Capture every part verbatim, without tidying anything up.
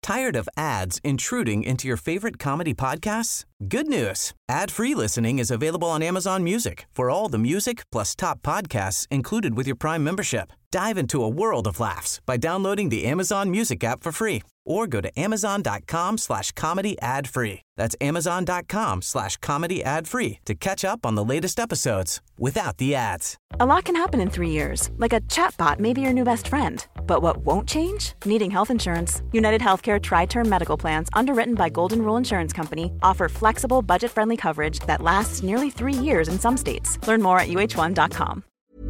Tired of ads intruding into your favorite comedy podcasts? Good news. Ad-free listening is available on Amazon Music for all the music plus top podcasts included with your Prime membership. Dive into a world of laughs by downloading the Amazon Music app for free or go to amazon.com slash comedy ad free. That's amazon.com slash comedy ad free to catch up on the latest episodes without the ads. A lot can happen in three years, like a chatbot may be your new best friend. But what won't change? Needing health insurance. United Healthcare Tri-Term Medical Plans, underwritten by Golden Rule Insurance Company, offer flexible, budget-friendly coverage that lasts nearly three years in some states. Learn more at U H one dot com.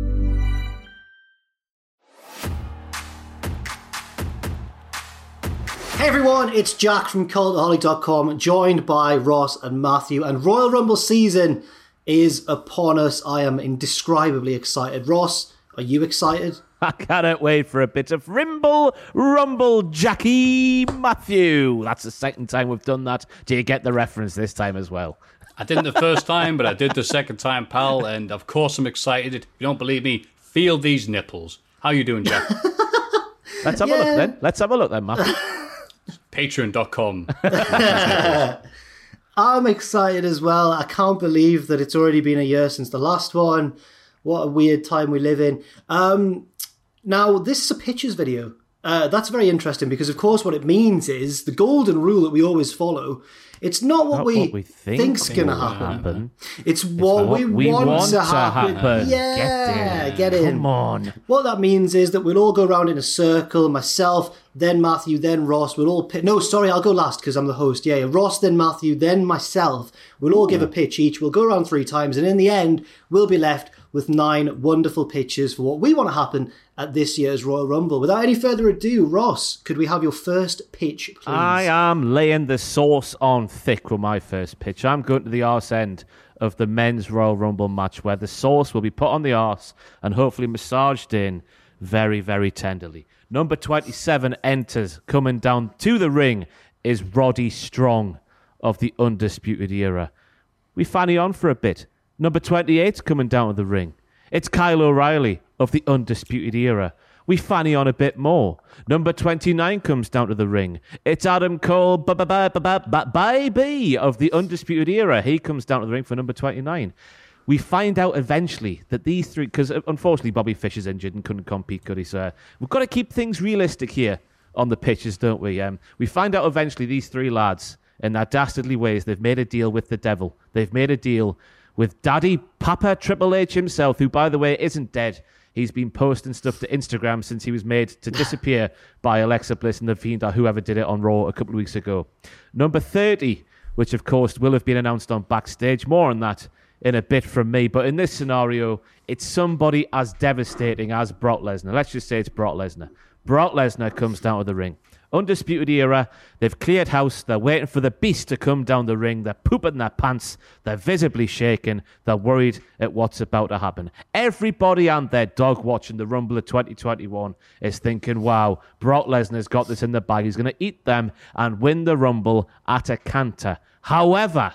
Hey everyone, it's Jack from Cultaholic dot com, joined by Ross and Matthew, and Royal Rumble season is upon us. I am indescribably excited. Ross, are you excited? I cannot wait for a bit of Rimble, Rumble, Jackie, Matthew. That's the second time we've done that. Do you get the reference this time as well? I didn't the first time, but I did the second time, pal, and of course I'm excited. If you don't believe me, feel these nipples. How you doing, Jack? Let's have Yeah. a look then. Let's have a look then, Matthew. Patreon dot com. I'm excited as well. I can't believe that it's already been a year since the last one. What a weird time we live in. Um, now, this is a pictures video. Uh, that's very interesting because, of course, what it means is the golden rule that we always follow. It's not what, Not we, what we think think's going to will happen. happen. It's what, what we, we want, want to to happen. happen. Yeah, Get get in. in. Come on. What that means is that we'll all go around in a circle. Myself, then Matthew, then Ross. We'll all pitch. No, sorry, I'll go last because I'm the host. Yeah, Ross, then Matthew, then myself. We'll all give a pitch each. We'll go around three times, and in the end, we'll be left with nine wonderful pitches for what we want to happen at this year's Royal Rumble. Without any further ado, Ross, could we have your first pitch, please? I am laying the sauce on thick with my first pitch. I'm going to the arse end of the men's Royal Rumble match where the sauce will be put on the arse and hopefully massaged in very, very tenderly. Number twenty-seven enters. Coming down to the ring is Roddy Strong of the Undisputed Era. We fanny on for a bit. Number twenty-eight coming down to the ring. It's Kyle O'Reilly of the Undisputed Era. We fanny on a bit more. Number twenty-nine comes down to the ring. It's Adam Cole, baby, of the Undisputed Era. He comes down to the ring for number twenty-nine. We find out eventually that these three, because unfortunately Bobby Fish is injured and couldn't compete, could he, sir? We've got to keep things realistic here on the pitches, don't we? Um, we find out eventually these three lads, in their dastardly ways, they've made a deal with the devil. They've made a deal with Daddy Papa Triple H himself, who, by the way, isn't dead. He's been posting stuff to Instagram since he was made to disappear by Alexa Bliss and The Fiend, or whoever did it on Raw a couple of weeks ago. Number thirty, which, of course, will have been announced on Backstage. More on that in a bit from me. But in this scenario, it's somebody as devastating as Brock Lesnar. Let's just say it's Brock Lesnar. Brock Lesnar comes down to the ring. Undisputed Era, they've cleared house, they're waiting for the beast to come down the ring, they're pooping their pants, they're visibly shaken, they're worried at what's about to happen. Everybody and their dog watching the Rumble of twenty twenty-one is thinking, wow, Brock Lesnar's got this in the bag, he's going to eat them and win the Rumble at a canter. However,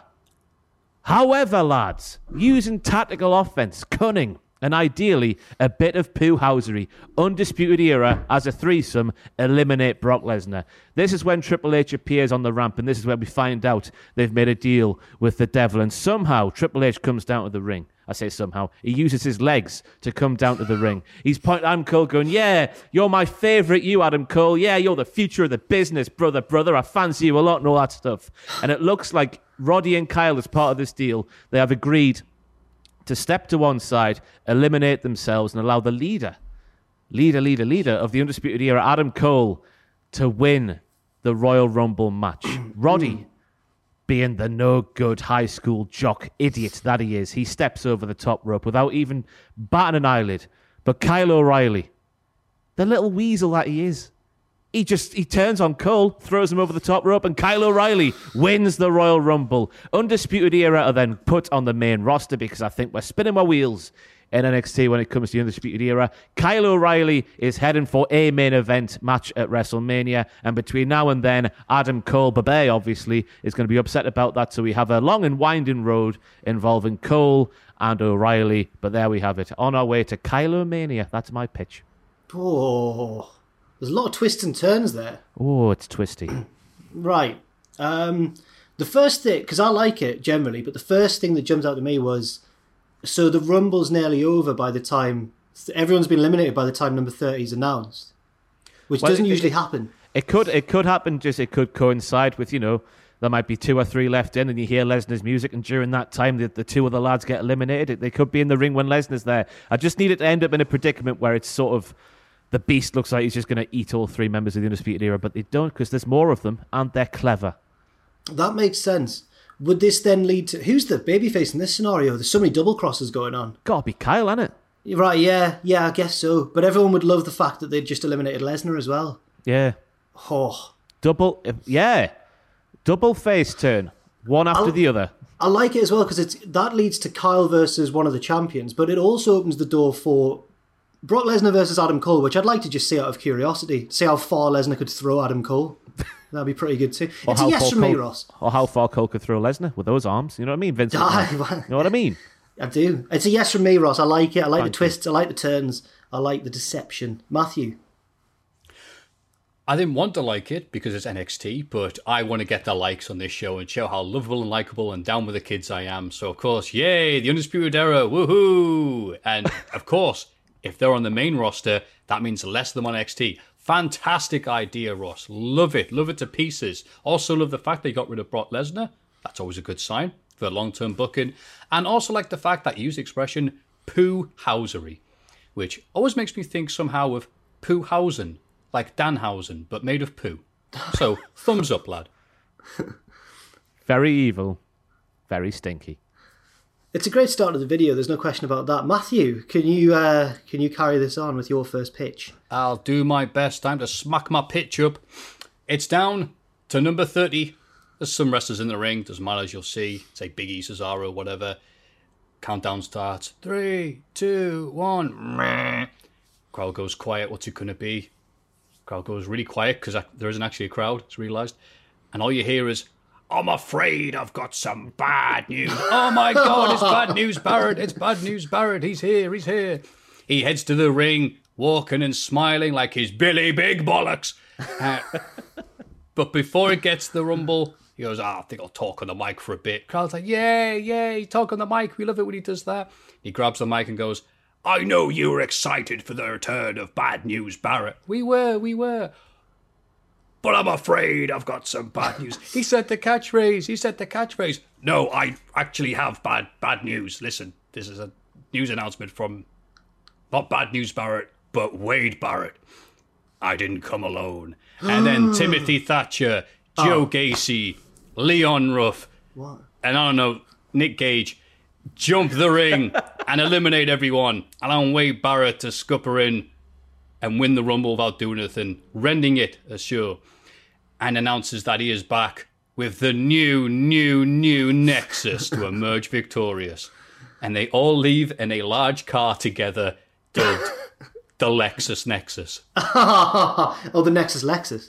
however, lads, using tactical offense, cunning, and ideally, a bit of poo-housery. Undisputed Era, as a threesome, eliminate Brock Lesnar. This is when Triple H appears on the ramp, and this is where we find out they've made a deal with the devil. And somehow, Triple H comes down to the ring. I say somehow. He uses his legs to come down to the ring. He's pointing at Adam Cole going, yeah, you're my favourite, you, Adam Cole. Yeah, you're the future of the business, brother, brother. I fancy you a lot and all that stuff. And it looks like Roddy and Kyle, as part of this deal, they have agreed to step to one side, eliminate themselves, and allow the leader, leader, leader, leader of the Undisputed Era, Adam Cole, to win the Royal Rumble match. Roddy, being the no-good high school jock idiot that he is, he steps over the top rope without even batting an eyelid. But Kyle O'Reilly, the little weasel that he is, He just he turns on Cole, throws him over the top rope, and Kyle O'Reilly wins the Royal Rumble. Undisputed Era are then put on the main roster because I think we're spinning our wheels in N X T when it comes to the Undisputed Era. Kyle O'Reilly is heading for a main event match at WrestleMania, and between now and then, Adam Cole, Babe, obviously, is going to be upset about that, so we have a long and winding road involving Cole and O'Reilly, but there we have it. On our way to Kyle-O-Mania. That's my pitch. Oh... There's a lot of twists and turns there. Oh, it's twisty. Right. Um, the first thing, because I like it generally, but the first thing that jumped out to me was, so the Rumble's nearly over by the time, everyone's been eliminated by the time number thirty is announced, which Well, doesn't it- usually it- happen. It could it could happen, just it could coincide with, you know, there might be two or three left in and you hear Lesnar's music, and during that time the, the two other lads get eliminated. They could be in the ring when Lesnar's there. I just need it to end up in a predicament where it's sort of, the Beast looks like he's just going to eat all three members of the Undisputed Era, but they don't, because there's more of them and they're clever. That makes sense. Would this then lead to, who's the babyface in this scenario? There's so many double crosses going on. Gotta be Kyle, ain't it? Right, yeah, yeah, I guess so. But everyone would love the fact that they just eliminated Lesnar as well. Yeah. Oh, Double, yeah. Double face turn. One after I'll- the other. I like it as well because it's that leads to Kyle versus one of the champions, but it also opens the door for Brock Lesnar versus Adam Cole, which I'd like to just see out of curiosity. See how far Lesnar could throw Adam Cole. That'd be pretty good too. Or It's a how yes far from me, Cole- Ross. Or how far Cole could throw Lesnar with those arms. You know what I mean? Vince McMahon. You know what I mean? I do. It's a yes from me, Ross. I like it. I like Thank the twists. I like the turns. I like the deception. Matthew. I didn't want to like it because it's N X T, but I want to get the likes on this show and show how lovable and likable and down with the kids I am. So, of course, yay, the Undisputed Era, woohoo! And, of course, if they're on the main roster, that means less than on N X T. Fantastic idea, Ross. Love it. Love it to pieces. Also love the fact they got rid of Brock Lesnar. That's always a good sign for long-term booking. And also like the fact that you used the expression poo-housery, which always makes me think somehow of Poohausen, like Danhausen, but made of poo. So, thumbs up, lad. Very evil. Very stinky. It's a great start to the video. There's no question about that. Matthew, can you uh, can you carry this on with your first pitch? I'll do my best. Time to smack my pitch up. It's down to number thirty. There's some wrestlers in the ring. Doesn't matter, as you'll see. Say Big E, Cesaro, whatever. Countdown starts. Three, two, one. Meh. Crowd goes quiet. What's it going to be? Crowd goes really quiet because there isn't actually a crowd. It's realised. And all you hear is, I'm afraid I've got some bad news. Oh my God, it's bad news, Barrett. It's bad news, Barrett. He's here, he's here. He heads to the ring, walking and smiling like he's Billy Big Bollocks. Uh, but before it gets to the Rumble, he goes, oh, I think I'll talk on the mic for a bit. Crowd's like, yay, yay, talk on the mic. We love it when he does that. He grabs the mic and goes, I know you were excited for the return of Bad News Barrett. We were, we were. But I'm afraid I've got some bad news. He said the catchphrase. He said the catchphrase. No, I actually have bad bad news. Listen, this is a news announcement from not Bad News Barrett, but Wade Barrett. I didn't come alone. And then Timothy Thatcher, Joe Oh. Gacy, Leon Ruff, What? and I don't know, Nick Gage jump the ring and eliminate everyone. And I want Wade Barrett to scupper in and win the Rumble without doing anything, rending it a show, and announces that he is back with the new, new, new Nexus to emerge victorious. And they all leave in a large car together, dubbed the Lexus Nexus. Oh, the Nexus Lexus.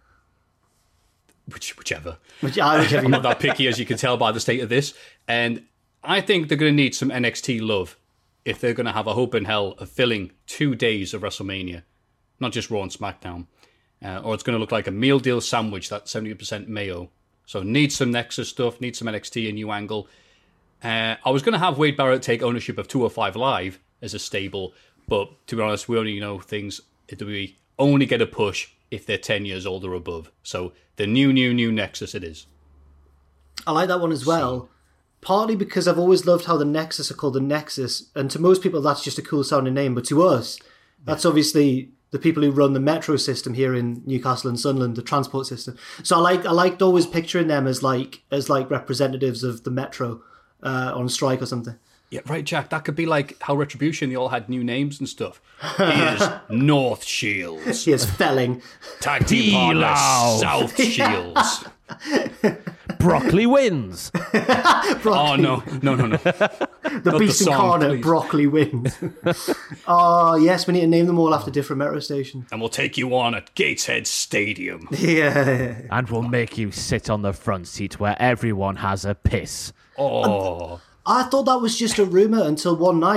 Which, whichever. Which, I whichever I'm you- not that picky, as you can tell by the state of this. And I think they're going to need some N X T love if they're going to have a hope in hell of filling two days of WrestleMania, not just Raw and SmackDown. Uh, or it's going to look like a meal deal sandwich that's seventy percent mayo. So need some Nexus stuff, need some N X T, a new angle. Uh, I was going to have Wade Barrett take ownership of two oh five Live as a stable, but to be honest, we only know things, we only get a push if they're ten years old or above. So the new, new, new Nexus it is. I like that one as well. Partly because I've always loved how the Nexus are called the Nexus, and to most people that's just a cool sounding name, but to us, that's obviously the people who run the metro system here in Newcastle and Sunderland, the transport system. So I like I liked always picturing them as like as like representatives of the metro uh, on strike or something. Yeah, right, Jack. That could be like how Retribution, they all had new names and stuff. Here's North Shields. Here's Felling. Tag team partner, T-Loud. South Shields. Broccoli wins. Oh, no, no, no, no. The Not beast the song, incarnate, please. Broccoli wins. Oh, yes, we need to name them all after different metro stations. And we'll take you on at Gateshead Stadium. Yeah. And we'll make you sit on the front seat where everyone has a piss. Oh, I thought that was just a rumour until one night.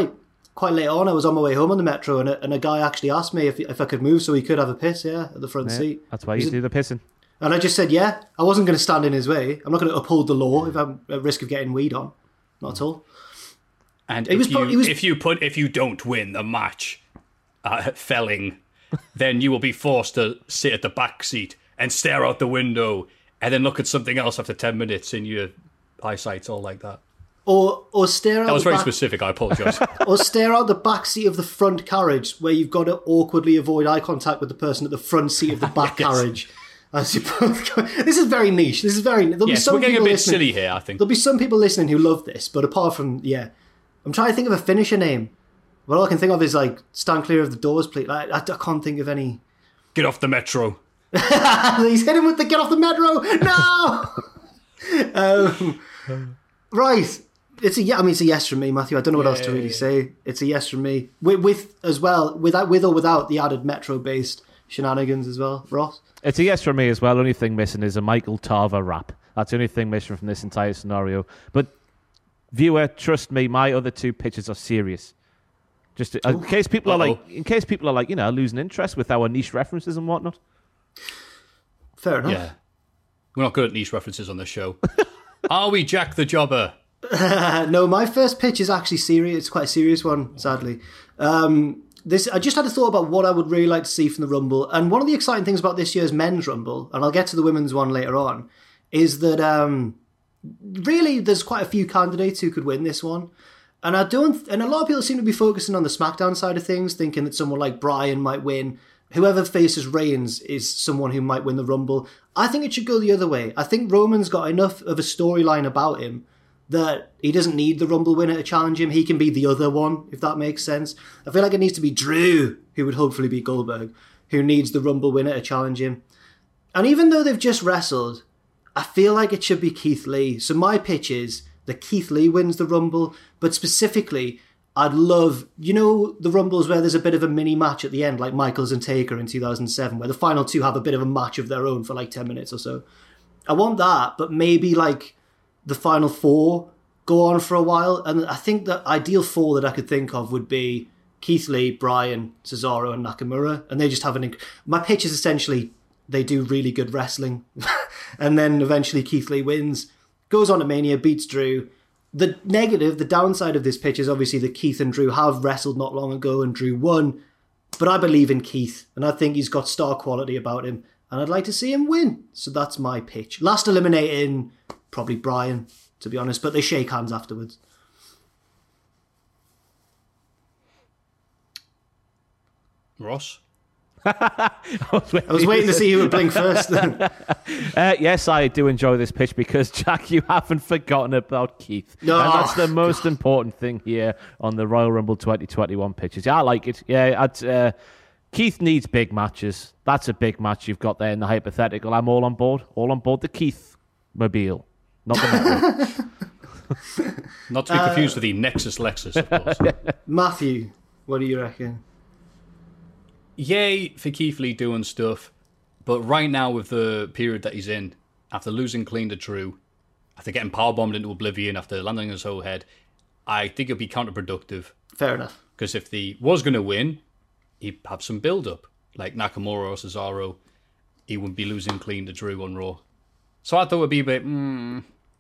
quite late on. I was on my way home on the metro, and a, and a guy actually asked me if if I could move so he could have a piss, yeah, at the front Yeah, seat. that's why you do the pissing. And I just said, yeah, I wasn't going to stand in his way. I'm not going to uphold the law if I'm at risk of getting weed on. Not at all. And It if, was you, pro- it was- if you put if you don't win the match, uh, felling, then you will be forced to sit at the back seat and stare out the window and then look at something else after ten minutes and your eyesight's all like that. Or or stare out That was the very back, specific, I apologise. or stare out the back seat of the front carriage where you've got to awkwardly avoid eye contact with the person at the front seat of the back Yes. carriage. As you both go. This is very niche. This is very. There'll be Yes, some we're getting a people bit listening- silly here, I think. There'll be some people listening who love this, but apart from yeah, I'm trying to think of a finisher name. Well, all I can think of is like stand clear of the doors, please. I, I, I can't think of any. Get off the metro. He's hitting with the get off the metro. No. um, right. It's a yeah. I mean, it's a yes from me, Matthew. I don't know what else to really say. It's a yes from me. With, with as well, without with or without the added metro-based shenanigans as well, Ross. It's a yes from me as well. Only thing missing is a Michael Tarver rap. That's the only thing missing from this entire scenario. But viewer, trust me, my other two pitches are serious. Just to, in case people Uh-oh. are like, in case people are like, you know, losing interest with our niche references and whatnot. Fair enough. Yeah. We're not good at niche references on this show. Are we Jack the Jobber? Uh, no, my first pitch is actually serious. It's quite a serious one, sadly. Um, this I just had a thought about what I would really like to see from the Rumble, and one of the exciting things about this year's men's Rumble, and I'll get to the women's one later on, is that um, really there's quite a few candidates who could win this one, and I don't. And a lot of people seem to be focusing on the SmackDown side of things, thinking that someone like Bryan might win. Whoever faces Reigns is someone who might win the Rumble. I think it should go the other way. I think Roman's got enough of a storyline about him that he doesn't need the Rumble winner to challenge him. He can be the other one, if that makes sense. I feel like it needs to be Drew, who would hopefully be Goldberg, who needs the Rumble winner to challenge him. And even though they've just wrestled, I feel like it should be Keith Lee. So my pitch is that Keith Lee wins the Rumble, but specifically, I'd love, you know, the Rumbles where there's a bit of a mini match at the end, like Michaels and Taker in two thousand seven, where the final two have a bit of a match of their own for like ten minutes or so. I want that, but maybe like the final four go on for a while. And I think the ideal four that I could think of would be Keith Lee, Bryan, Cesaro, and Nakamura. And they just have an... Inc- My pitch is essentially they do really good wrestling. And then eventually Keith Lee wins, goes on to Mania, beats Drew. The negative, the downside of this pitch is obviously that Keith and Drew have wrestled not long ago and Drew won. But I believe in Keith, and I think he's got star quality about him. And I'd like to see him win. So that's my pitch. Last eliminating... probably Bryan, to be honest, but they shake hands afterwards. Ross? I was waiting, I was waiting to see who would blink first. uh, yes, I do enjoy this pitch because, Jack, you haven't forgotten about Keith. No. And that's the most important thing here on the Royal Rumble twenty twenty-one pitches. Yeah, I like it. Yeah, I'd, uh, Keith needs big matches. That's a big match you've got there in the hypothetical. I'm all on board. All on board the Keith mobile. Not the Metro. Not to be confused with the Nexus Lexus, of course. Matthew, what do you reckon? Yay for Keith Lee doing stuff, but right now with the period that he's in, after losing clean to Drew, after getting powerbombed into oblivion, after landing on his whole head, I think it'd be counterproductive. Fair enough. Because if he was going to win, he'd have some build-up. Like Nakamura or Cesaro, he wouldn't be losing clean to Drew on Raw. So I thought it would be a bit, hmm...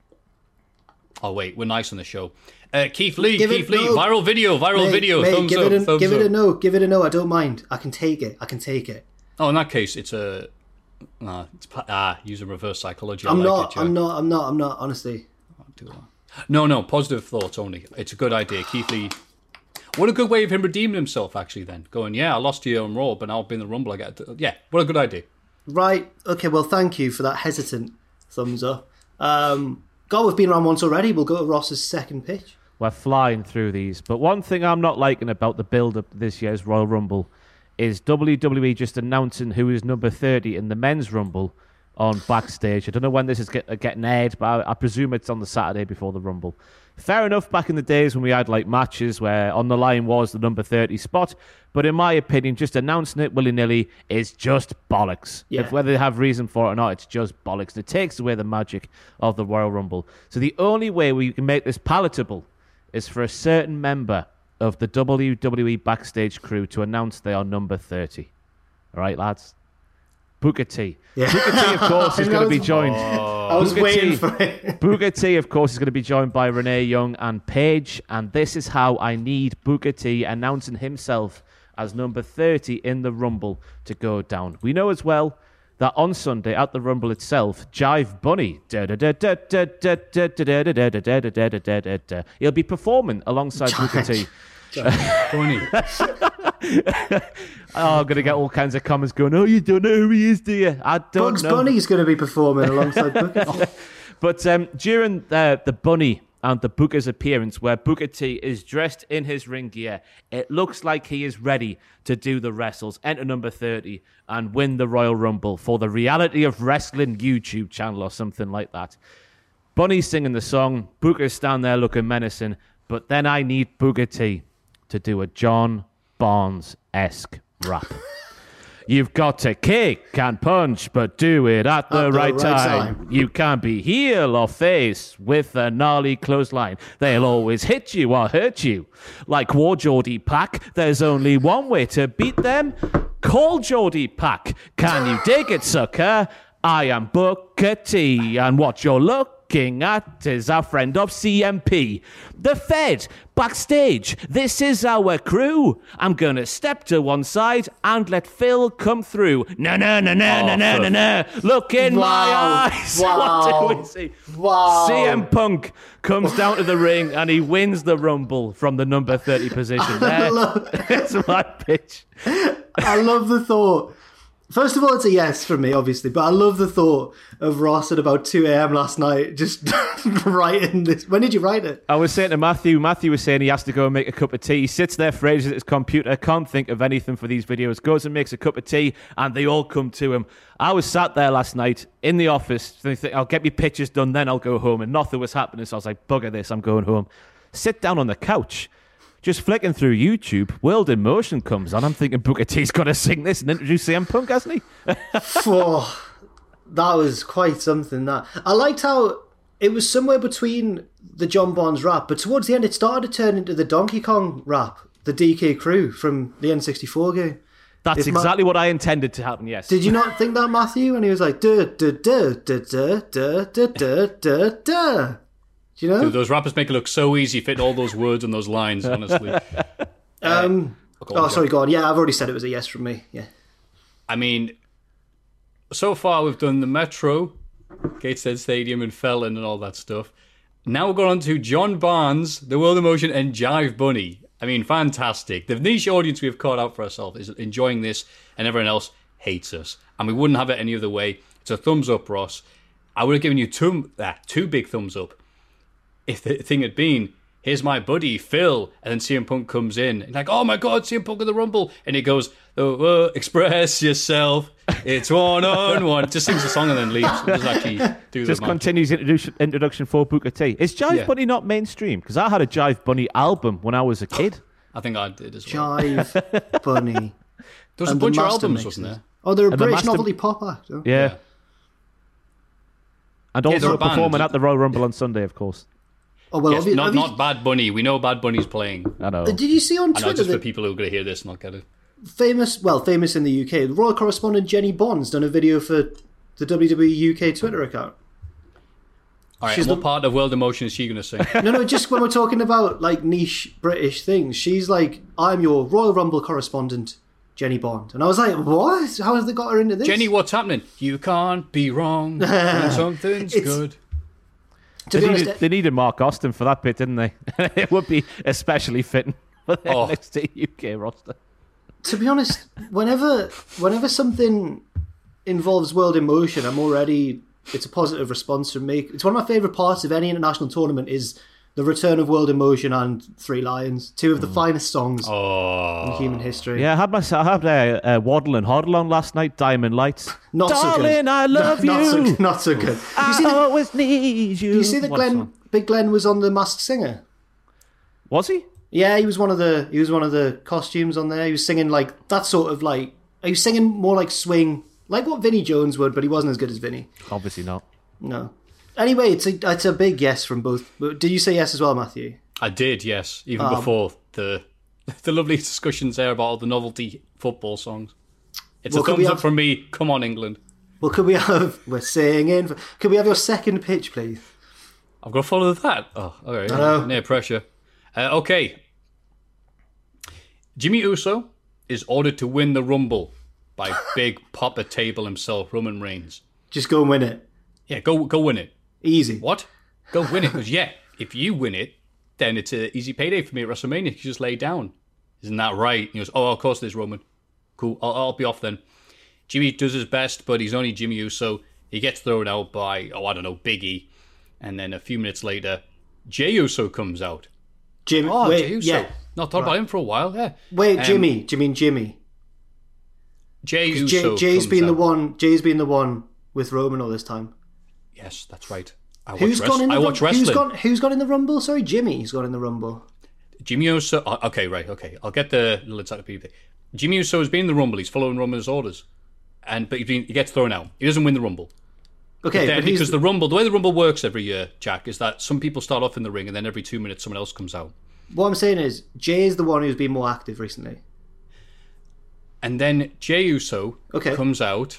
Oh, wait, we're nice on the show. Uh, Keith Lee, Give Keith it- Lee, no. viral video, viral Mate, video, mate, thumbs give up, it a, thumbs give up. it a no, give it a no. I don't mind. I can take it. I can take it. Oh, in that case, it's a... Nah, it's, pa- ah, using reverse psychology. I I'm like not. it, Jack. I'm not. I'm not. I'm not. Honestly, Do that. No, no, positive thoughts only. It's a good idea. Keith Lee... What a good way of him redeeming himself, actually, then. Going, yeah, I lost to you on Raw, but now I've been in the Rumble. I get to... Yeah, what a good idea. right? Okay. Well, thank you for that hesitant thumbs up. Um, God, we've been around once already. We'll go to Ross's second pitch. We're flying through these. But one thing I'm not liking about the build-up to this year's Royal Rumble is W W E just announcing who is number thirty in the men's Rumble on Backstage. I don't know when this is get, getting aired, but I, I presume it's on the Saturday before the Rumble. Fair enough, back in the days when we had like matches where on the line was the number thirty spot, but in my opinion, just announcing it willy-nilly is just bollocks. Yeah. If whether they have reason for it or not, it's just bollocks. It takes away the magic of the Royal Rumble. So the only way we can make this palatable is for a certain member of the W W E backstage crew to announce they are number thirty. All right, lads. Booker T. Yeah. Booker T, of course, is going to be joined. Oh. I was Booker waiting T, for it. Booker T, of course, is going to be joined by Renee Young and Paige. And this is how I need Booker T announcing himself as number thirty in the Rumble to go down. We know as well that on Sunday at the Rumble itself, Jive Bunny, he'll be performing alongside Booker T. Funny. Oh, I'm going to get all kinds of comments going, oh, you don't know who he is, do you? I don't Bugs know. Bunny's going to be performing alongside Booker T. But um, during the, the Bunny and the Booker's appearance, where Booker T is dressed in his ring gear, it looks like he is ready to do the wrestles, enter number thirty, and win the Royal Rumble for the Reality of Wrestling YouTube channel or something like that. Bunny's singing the song, Booker's down there looking menacing, but then I need Booker T to do a John Barnes-esque rap. You've got to kick and punch, but do it at the, At the right, right time. time. You can't be heel or face with a gnarly clothesline. They'll always hit you or hurt you. Like War Geordie Pack, there's only one way to beat them. Call Geordie Pack. Can you dig it, sucker? I am Booker T, and what you're looking at is our friend of C M P. The Fed, backstage, this is our crew. I'm gonna step to one side and let Phil come through. No, no, no, no, Oh, no, no, no, no. Look in Wow. my eyes. Wow. What do we see? Wow. C M Punk comes down to the ring and he wins the Rumble from the number thirty position. There, that's my pitch. I love the thought. First of all, it's a yes from me, obviously, but I love the thought of Ross at about two a.m. last night just writing this. When did you write it? I was saying to Matthew, Matthew was saying he has to go and make a cup of tea. He sits there for ages at his computer, can't think of anything for these videos, goes and makes a cup of tea, and they all come to him. I was sat there last night in the office, thinking, I'll get my pictures done, then I'll go home, and nothing was happening, so I was like, bugger this, I'm going home. Sit down on the couch, just flicking through YouTube, World in Motion comes on. I'm thinking Booker T's got to sing this and introduce C M Punk, hasn't he? Oh, that was quite something. That I liked how it was somewhere between the John Barnes rap, but towards the end it started to turn into the Donkey Kong rap, the D K Crew from the N sixty-four game. That's If Ma- exactly what I intended to happen, yes. Did you not think that, Matthew? And he was like, duh, duh, duh, duh, duh, duh, duh, duh, duh, duh. Do you know? Dude, those rappers make it look so easy fitting all those words and those lines, honestly. Um, Go on, oh, sorry, Jack. go on. Yeah, I've already said it was a yes from me. Yeah. I mean, so far we've done the Metro, Gateshead Stadium and Felon and all that stuff. Now we're going on to John Barnes, The World of Motion and Jive Bunny. I mean, fantastic. The niche audience we've caught out for ourselves is enjoying this and everyone else hates us. And we wouldn't have it any other way. It's a thumbs up, Ross. I would have given you two, uh, two big thumbs up if the thing had been, here's my buddy, Phil, and then C M Punk comes in, and like, oh my god, C M Punk in the Rumble, and he goes, oh, oh, express yourself, it's one on one, just sings the song and then leaves, and doesn't actually do Just the match. continues introduction, introduction for Booker T. Is Jive Yeah. Bunny not mainstream? Because I had a Jive Bunny album when I was a kid. I think I did as well. Jive Bunny. There was a and the bunch of Master albums, Mixes. wasn't there? Oh, they're a And the British Master- novelty pop act. Oh. Yeah. Yeah. And Yeah, also they're a band. performing at the Royal Rumble on Sunday, of course. Oh, well, Yes, have you, not, have you- not Bad Bunny. We know Bad Bunny's playing. I know. did you see on I know, Twitter just for that people who are going to hear this and not get it. famous, well, famous in the U K, the royal correspondent Jenny Bond's done a video for the W W E U K Twitter account. All right, She's and what the- part of World of Motion is she going to sing? No, no, just when we're talking about like niche British things, she's like, I'm your Royal Rumble correspondent, Jenny Bond. And I was like, what? How has they got her into this? Jenny, what's happening? You can't be wrong when something's It's- good. to They be needed, honest, they needed Mark Austin for that bit, didn't they? It would be especially fitting for the Oh. N X T U K roster. to be honest, whenever whenever something involves World in Motion, I'm already, it's a positive response from me. It's one of my favourite parts of any international tournament is the return of World in Motion and Three Lions, two of the finest songs Oh. in human history. Yeah, I had my I had uh, uh, Waddle and Hoddle on last night, Diamond Lights. Not so good. Darling, I love not, you. Not so, not so good. Did you I see, the, always need you. did you see that What Glenn, song? Big Glenn was on The Masked Singer? Was he? Yeah, he was one of the he was one of the costumes on there. He was singing like that sort of like he was singing more like swing, like what Vinnie Jones would, but he wasn't as good as Vinnie. Obviously not. No. Anyway, it's a it's a big yes from both. Did you say yes as well, Matthew? I did, yes, even Um, before the the lovely discussions there about all the novelty football songs. It's well, a thumbs have, up from me. Come on, England. Well, could we have... We're singing... Could we have your second pitch, please? I've got to follow that. Oh, all right. Hello. Near pressure. Uh, okay. Jimmy Uso is ordered to win the Rumble by Big Papa Table himself, Roman Reigns. Just go and win it. Yeah, go go win it. Easy. What? Go win it. Because, yeah, if you win it, then it's an easy payday for me at WrestleMania. You just lay down. Isn't that right? He goes, oh, of course it is, Roman. Cool, I'll, I'll be off then. Jimmy does his best, but he's only Jimmy Uso. He gets thrown out by, oh, I don't know, Big E. And then a few minutes later, Jey Uso comes out. Jim, Oh, wait, Jey Uso. yeah. Not thought Right. about him for a while, yeah. Wait, Um, Jimmy. Do you mean Jimmy? Jey Uso Jay, Jay's comes been the out. one. Jay's been the one with Roman all this time. Yes, that's right. I watch, Who's wrest- gone in the I Rum- watch wrestling. Who's gone? Who's gone in the Rumble? Sorry, Jimmy's gone in the Rumble. Jimmy Uso. oh, Okay, right. Okay, I'll get the little encyclopedia. Jimmy Uso has been in the Rumble. He's following Roman's orders, and but he's been, he gets thrown out. He doesn't win the Rumble. Okay, Then, but who's because the Rumble, the way the Rumble works every year, Jack, is that some people start off in the ring, and then every two minutes someone else comes out. what I'm saying is Jay is the one who's been more active recently. And then Jey Uso Okay. comes out,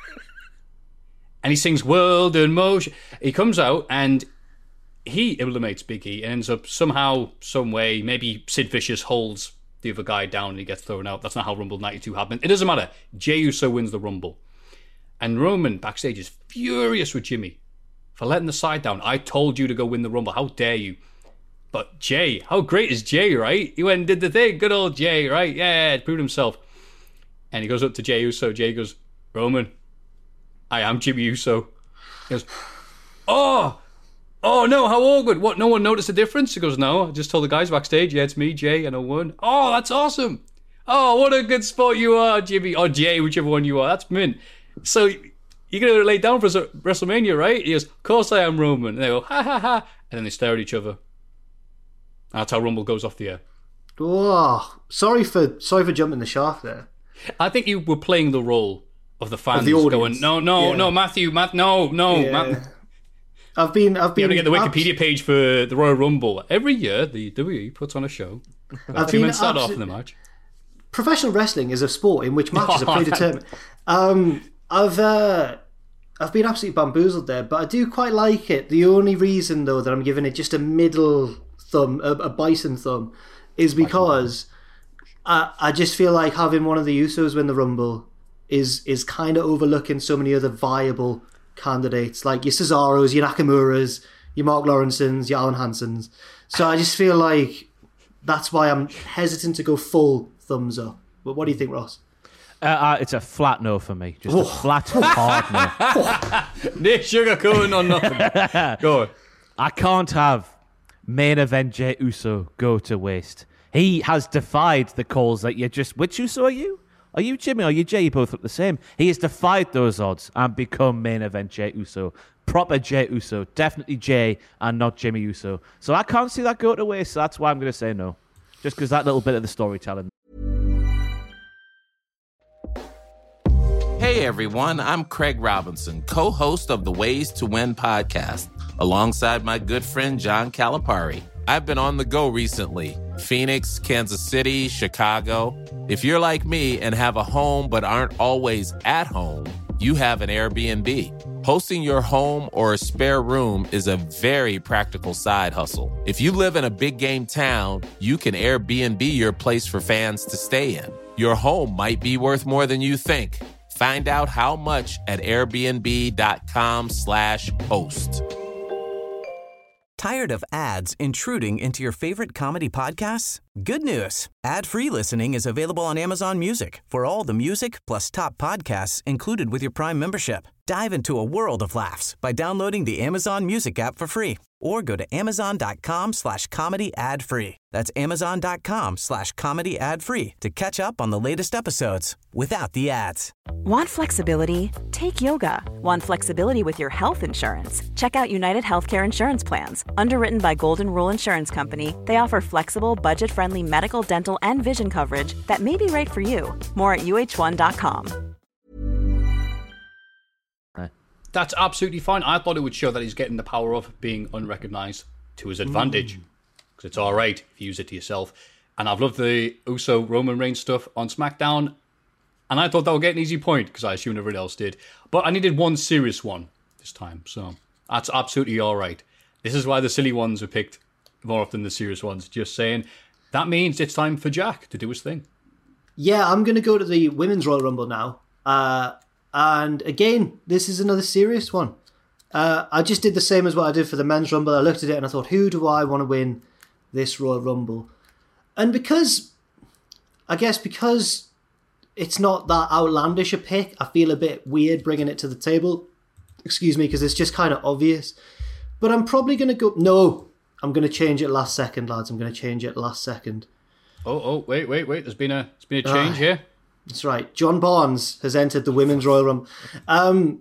and he sings "World in Motion." He comes out and he eliminates Big E and ends up somehow, some way, maybe Sid Vicious holds the other guy down and he gets thrown out. That's not how Rumble ninety-two happened. It doesn't matter. Jey Uso wins the Rumble. And Roman backstage is furious with Jimmy for letting the side down. I told you to go win the Rumble. How dare you? But Jay, how great is Jay, right? He went and did the thing. Good old Jay, right? Yeah, proved himself. And he goes up to Jey Uso. Jay goes, Roman, I am Jimmy Uso. He goes, oh, oh no, how awkward. What, no one noticed the difference? He goes, no, I just told the guys backstage, yeah, it's me, Jay, and I won. Oh, that's awesome. Oh, what a good sport you are, Jimmy. Or Jay, whichever one you are. That's mint. So you're going to lay down for WrestleMania, right? He goes, of course I am, Roman. And they go, ha ha ha. And then they stare at each other. And that's how Rumble goes off the air. Oh, sorry for sorry for jumping the shark there. I think you were playing the role of the fans Of the audience. going, no, no, Yeah. no, Matthew, Matt, no, no. Yeah. Matt. I've been, I've You been. have to get the abs- Wikipedia page for the Royal Rumble. Every year, the W W E puts on a show. I've Two been men start off abso- in the match. Professional wrestling is a sport in which matches Oh, are predetermined. Um, I've uh, I've been absolutely bamboozled there, but I do quite like it. The only reason, though, that I'm giving it just a middle thumb, a, a bison thumb, is because I, I just feel like having one of the Usos win the Rumble is is kind of overlooking so many other viable candidates, like your Cesaros, your Nakamura's, your Mark Lawrence's, your Alan Hanson's. So I just feel like that's why I'm hesitant to go full thumbs up. But what do you think, Ross? Uh, uh, it's a flat no for me. Just a flat, hard no. Nick sugarcoating on nothing. Go on. I can't have main event Jey Uso go to waste. He has defied the calls that you're just... Which Uso are you? Are you Jimmy or are you Jay? You both look the same. He has defied those odds and become main event Jey Uso. Proper Jey Uso. Definitely Jay and not Jimmy Uso. So I can't see that go to waste, so that's why I'm going to say no. Just because that little bit of the storytelling. Hey everyone, I'm Craig Robinson, co-host of the Ways to Win podcast, alongside my good friend John Calipari. I've been on the go recently. Phoenix, Kansas City, Chicago. If you're like me and have a home but aren't always at home, you have an Airbnb. Hosting your home or a spare room is a very practical side hustle. If you live in a big game town, you can Airbnb your place for fans to stay in. Your home might be worth more than you think. Find out how much at airbnb.com slash host. Tired of ads intruding into your favorite comedy podcasts? Good news. Ad-free listening is available on Amazon Music for all the music plus top podcasts included with your Prime membership. Dive into a world of laughs by downloading the Amazon Music app for free or go to amazon.com slash comedy ad free. That's amazon.com slash comedy ad free to catch up on the latest episodes without the ads. Want flexibility? Take yoga. Want flexibility with your health insurance? Check out United Healthcare Insurance Plans. Underwritten by Golden Rule Insurance Company, they offer flexible, budget-friendly medical, dental, and vision coverage that may be right for you. More at U H one dot com. That's absolutely fine. I thought it would show that he's getting the power of being unrecognised to his advantage. Because it's all right if you use it to yourself. And I've loved the Uso Roman Reigns stuff on SmackDown. And I thought that would get an easy point, because I assumed everyone else did. But I needed one serious one this time. So that's absolutely all right. This is why the silly ones are picked more often than the serious ones. Just saying, that means it's time for Jack to do his thing. Yeah, I'm going to go to the Women's Royal Rumble now. Uh, and again, this is another serious one. Uh, I just did the same as what I did for the Men's Rumble. I looked at it and I thought, who do I want to win this Royal Rumble? And because, I guess because it's not that outlandish a pick, I feel a bit weird bringing it to the table. Excuse me, because it's just kind of obvious. But I'm probably going to go... No, I'm going to change it last second, lads. I'm going to change it last second. Oh, oh, wait, wait, wait. There's been a, there's been a change uh, here. That's right. John Barnes has entered the Women's Royal Rumble. Um,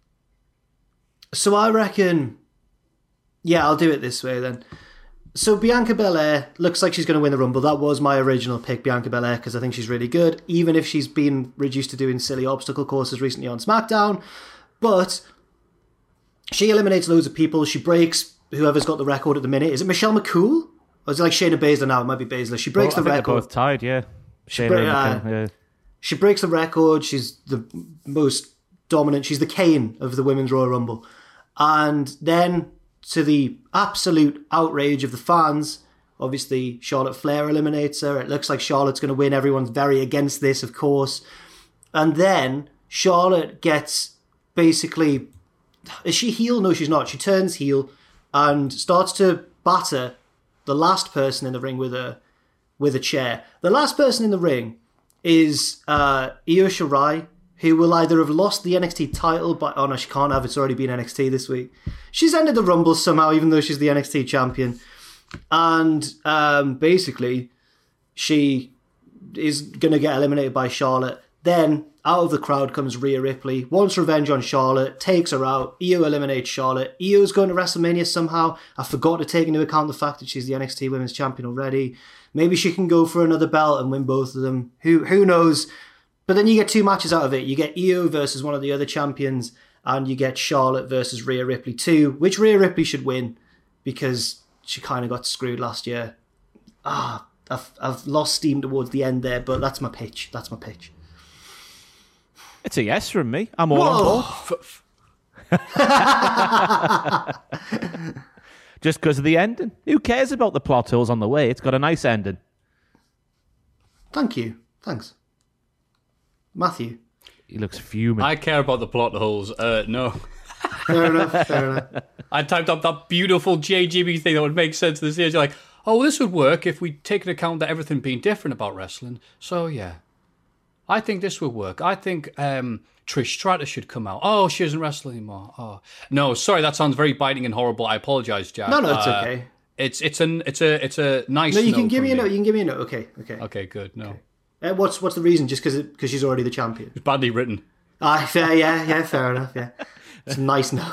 so I reckon... Yeah, I'll do it this way then. So Bianca Belair looks like she's going to win the Rumble. That was my original pick, Bianca Belair, because I think she's really good, even if she's been reduced to doing silly obstacle courses recently on SmackDown. But she eliminates loads of people. She breaks whoever's got the record at the minute. Is it Michelle McCool? Or is it like Shayna Baszler now? It might be Baszler. She breaks well, the I record. They're both tied, yeah. She, bre- uh, yeah. she breaks the record. She's the most dominant. She's the Kane of the Women's Royal Rumble. And then, to the absolute outrage of the fans, obviously Charlotte Flair eliminates her. It looks like Charlotte's going to win. Everyone's very against this, of course. And then Charlotte gets basically... Is she heel? No, she's not. She turns heel and starts to batter the last person in the ring with a with a chair. The last person in the ring is uh, Io Shirai, who will either have lost the N X T title, but oh no, she can't have. It's already been N X T this week. She's ended the Rumble somehow, even though she's the N X T champion. And um, basically, she is going to get eliminated by Charlotte. Then, out of the crowd comes Rhea Ripley, wants revenge on Charlotte, takes her out. Io eliminates Charlotte. Io's going to WrestleMania somehow. I forgot to take into account the fact that she's the N X T Women's Champion already. Maybe she can go for another belt and win both of them. Who who knows? But then you get two matches out of it. You get Io versus one of the other champions, and you get Charlotte versus Rhea Ripley too, which Rhea Ripley should win because she kind of got screwed last year. Ah, I've, I've lost steam towards the end there, but that's my pitch. That's my pitch. It's a yes from me. I'm all Whoa. on board. Just because of the ending. Who cares about the plot holes on the way? It's got a nice ending. Thank you. Thanks. Matthew. He looks fuming. I care about the plot holes. Uh, no. Fair enough, fair enough. I typed up that beautiful J G B thing that would make sense to the series. You're like, oh, this would work if we take into account that everything being different about wrestling. So, yeah. I think this will work. I think um, Trish Stratus should come out. Oh, she doesn't wrestle anymore. Oh, no, sorry, that sounds very biting and horrible. I apologise, Jack. No, no, it's uh, okay. It's it's an it's a it's a nice. No, you can note give me a me. note. You can give me a note. Okay, okay. Okay, good. No. Okay. Uh, what's what's the reason? Just because because she's already the champion. It's badly written. Ah, fair. Yeah, yeah, fair enough. Yeah, it's a nice note.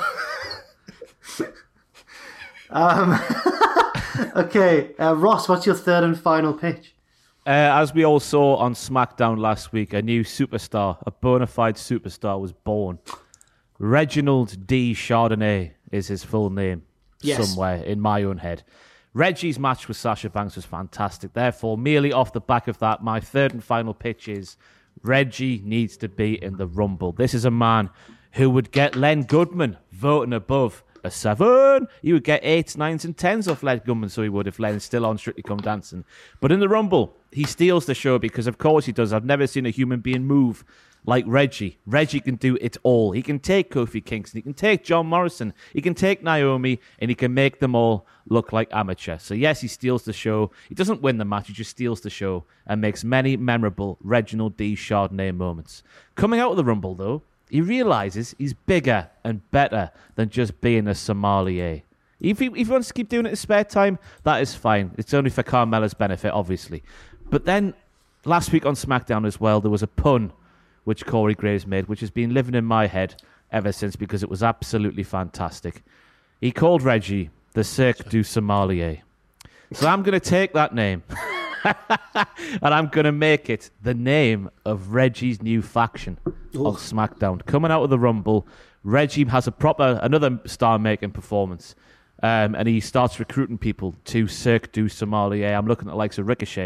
um. Okay, uh, Ross, what's your third and final pitch? Uh, as we all saw on SmackDown last week, a new superstar, a bona fide superstar, was born. Reginald D. Chardonnay is his full name, yes. Somewhere in my own head. Reggie's match with Sasha Banks was fantastic. Therefore, merely off the back of that, my third and final pitch is Reggie needs to be in the Rumble. This is a man who would get Len Goodman voting above a seven. He would get eights, nines, and tens off Len Goodman, so he would if Len's still on Strictly Come Dancing. But in the Rumble, he steals the show because, of course, he does. I've never seen a human being move like Reggie. Reggie can do it all. He can take Kofi Kingston, he can take John Morrison, he can take Naomi, and he can make them all look like amateurs. So yes, he steals the show. He doesn't win the match, he just steals the show and makes many memorable Reginald D. Chardonnay moments. Coming out of the Rumble, though, he realises he's bigger and better than just being a sommelier. If he, if he wants to keep doing it in spare time, that is fine. It's only for Carmella's benefit, obviously. But then, last week on SmackDown as well, there was a pun which Corey Graves made, which has been living in my head ever since because it was absolutely fantastic. He called Reggie the Cirque du Sommelier. So I'm going to take that name and I'm going to make it the name of Reggie's new faction Ooh. on SmackDown. Coming out of the Rumble, Reggie has a proper, another star-making performance. Um, and he starts recruiting people to Cirque du Sommelier. I'm looking at the likes of Ricochet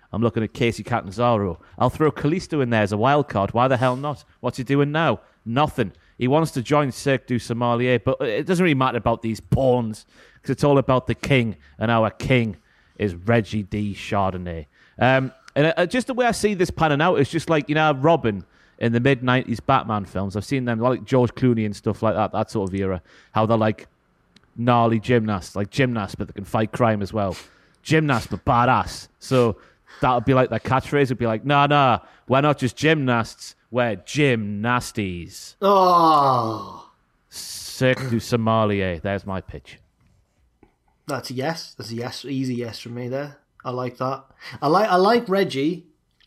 I'm looking at Casey Catanzaro. I'll throw Kalisto in there as a wild card. Why the hell not? What's he doing now? Nothing. He wants to join Cirque du Somalia, but it doesn't really matter about these pawns because it's all about the king, and our king is Reggie D. Chardonnay. Um, and uh, just the way I see this panning out is just like, you know, Robin in the mid nineties Batman films. I've seen them, like George Clooney and stuff like that, that sort of era, how they're like gnarly gymnasts, like gymnasts, but they can fight crime as well. Gymnasts, but badass. So that would be like their catchphrase. Would be like, nah, nah, we're not just gymnasts, we're gymnasties. Oh. Cirque du Somalia. There's my pitch. That's a yes. That's a yes. Easy yes from me there. I like that. I like I like Reggie.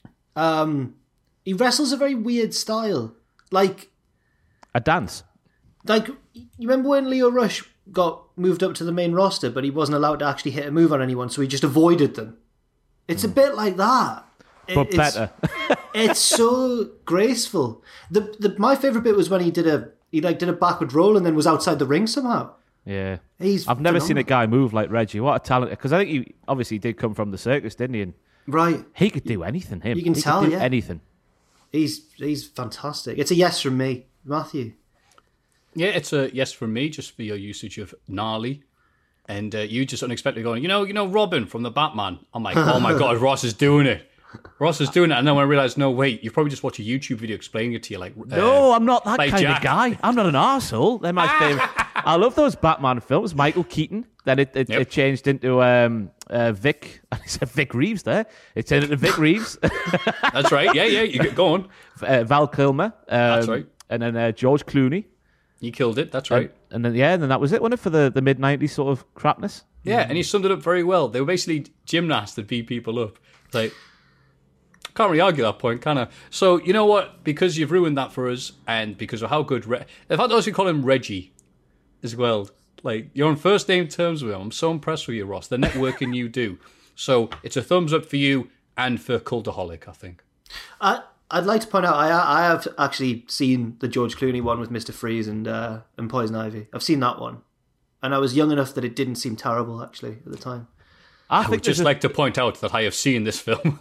Um, he wrestles a very weird style. Like a dance. Like, you remember when Leo Rush got moved up to the main roster, but he wasn't allowed to actually hit a move on anyone, so he just avoided them? It's mm. a bit like that. But it, better. It's, it's so graceful. The, the my favourite bit was when he did a he like did a backward roll and then was outside the ring somehow. Yeah. He's I've never phenomenal. seen a guy move like Reggie. What a talent. Because I think he obviously did come from the circus, didn't he? And right. He could do anything, him. You can he tell, could do yeah. anything. He's he's fantastic. It's a yes from me. Matthew? Yeah, it's a yes from me, just for your usage of gnarly. And uh, you just unexpectedly going, you know, you know, Robin from the Batman. I'm like, oh my God, Ross is doing it. Ross is doing it. And then when I realised, no, wait, you've probably just watched a YouTube video explaining it to you. Like, uh, no, I'm not that like kind Jack. of guy. I'm not an arsehole. They're my favourite. I love those Batman films. Michael Keaton. Then it, it, Yep. it changed into um, uh, Vic. I said Vic Reeves there. It turned into Vic Reeves. That's right. Yeah, yeah, you get going. uh, Val Kilmer. Um, That's right. And then uh, George Clooney. You killed it. That's right. And, and then, yeah, and then that was it, wasn't it, for the, the mid nineties sort of crapness? Yeah, and he summed it up very well. They were basically gymnasts that beat people up. Like, can't really argue that point, can I? So, you know what? Because you've ruined that for us, and because of how good... Re- in fact, I also call him Reggie as well. Like, you're on first name terms with him. I'm so impressed with you, Ross. The networking you do. So, it's a thumbs up for you and for Cultaholic, I think. I, I'd like to point out, I I have actually seen the George Clooney one with Mister Freeze and uh, and Poison Ivy. I've seen that one. And I was young enough that it didn't seem terrible, actually, at the time. I, I would just a... like to point out that I have seen this film.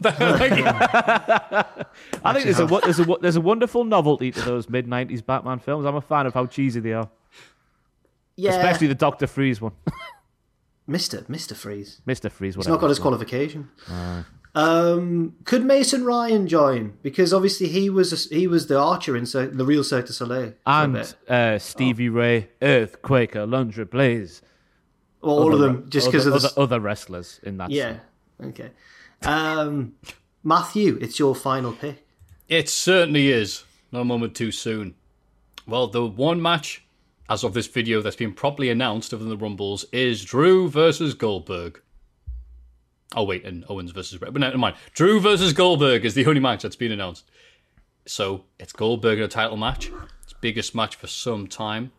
I think there's a, there's, a, there's a wonderful novelty to those mid nineties Batman films. I'm a fan of how cheesy they are. Yeah. Especially the Doctor Freeze one. Mister Mister Freeze. Mister Freeze, He's whatever. not got his qualification. Uh. Um, could Mason Ryan join? Because obviously he was a, he was the archer in Cir- the real Cirque du Soleil. And uh, Stevie oh. Ray, Earthquaker, Lundra Blaze. Well, all other, of them, just because of the... the... Other wrestlers in that Yeah, scene. Okay. Um, Matthew, it's your final pick. It certainly is. No moment too soon. Well, the one match, as of this video, that's been properly announced other than the Rumbles is Drew versus Goldberg. Oh, wait, and Owens versus Red. But never mind. Drew versus Goldberg is the only match that's been announced. So, it's Goldberg in a title match. It's biggest match for some time.